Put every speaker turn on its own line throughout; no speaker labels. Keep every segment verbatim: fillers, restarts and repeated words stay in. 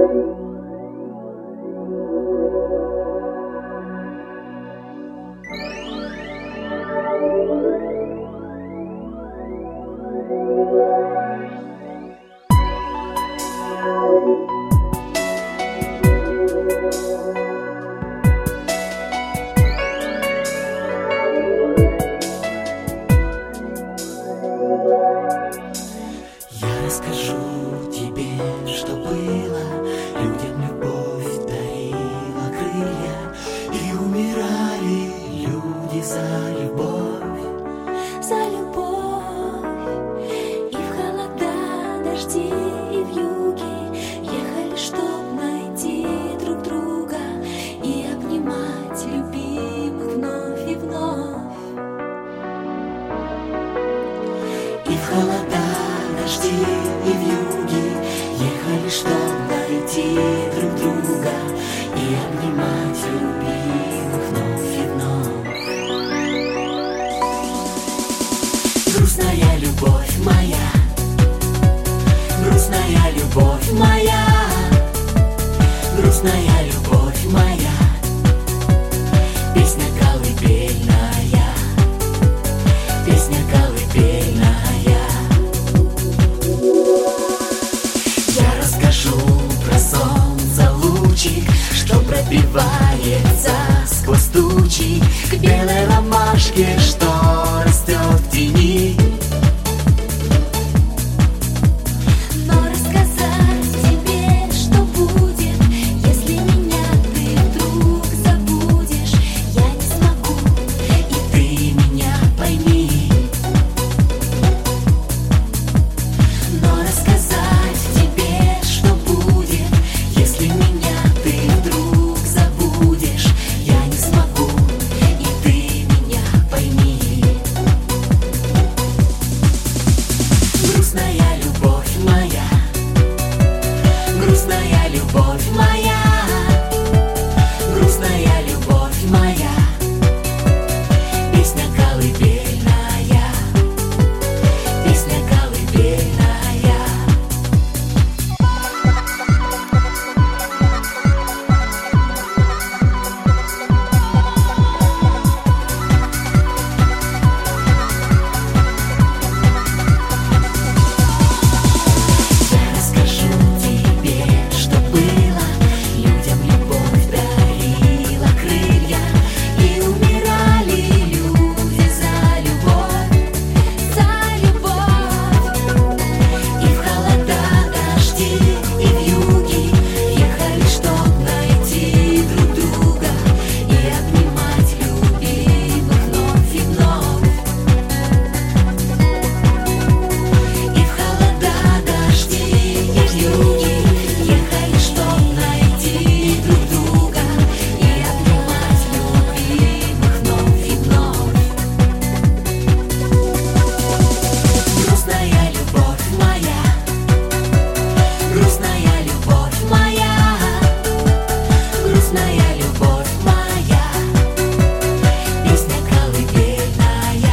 Расскажу тебе, что было. Людям любовь дарила крылья, и умирали люди за любовь.
За любовь. И в холода, дожди, и в юге ехали, чтоб найти друг друга и обнимать любимых вновь и вновь.
И в холода, дожди и в юге ехали, чтоб найти друг друга и обнимать любимых вновь и вновь. Грустная любовь моя, грустная любовь моя, грустная любовь моя, песня колыбельная, песня колыбельная. Про солнце лучик, что пробивается сквозь тучи к белой ромашке, что растет в тени.
Но рассказать тебе, что будет, если меня ты вдруг забудешь, я не смогу,
и ты меня пойми. Но рассказать тебе, что будет, если меня ты вдруг забудешь, я не смогу, и ты меня пойми. Грустная любовь моя, грустная любовь моя, грустная любовь моя, песня колыбельная, песня колыбельная.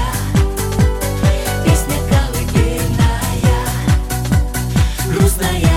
Грустная